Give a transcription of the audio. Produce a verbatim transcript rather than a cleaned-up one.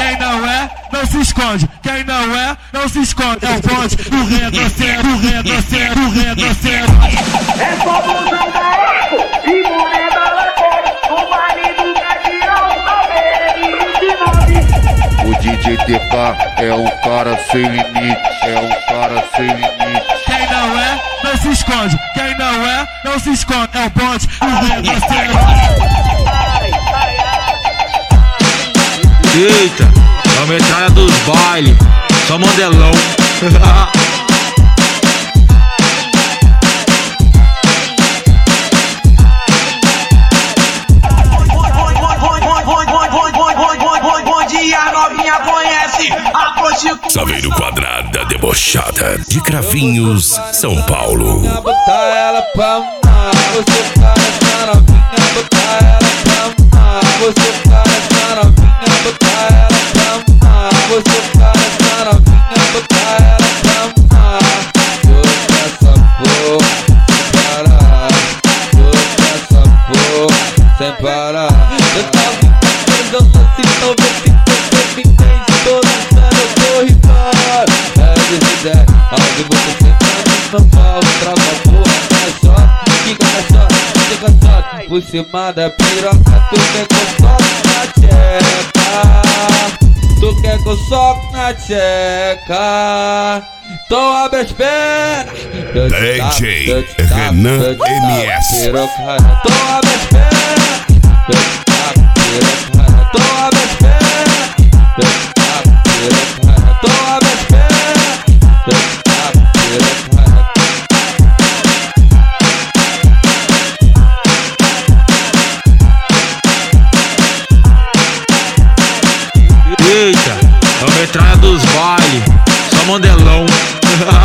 Quem não é, não se esconde. Quem não é, não se esconde. É o bonde do retrocesso, do retrocesso, do retrocesso. É só blusão da Eco e moneda lateral. O marido quer tirar o cabelo. O D J T K é um cara sem limite, é um cara sem limite. Quem não é, não se esconde. Quem não é, não se esconde. É o bonde do retrocesso. Eita, é a metralha dos bailes, só modelão. Saveiro quadrada debochada de Cravinhos, São Paulo. Botar ela pra mamar, você parece novinha, botar ela pra mamar, você parece novinha, botar ela pra mamar, você parece novinha, botar ela pra mamar. Toca essa porra sem parar, toca essa porra sem parar. Eu tava pensando assim, talvez se você me entende, tô lançando, eu tô rimando. É verdade, onde você sentando no pau, trava a porra, só, fica só, fica só. Por cima da piroca, tu quer que eu soque na tcheca, tu quer que eu soque na tcheca. Então abre as pernas, D J Renan M S. Então abre as pernas, então abre as pernas, então abre as pernas. Eita, é a metralha dos bailes, só modelão.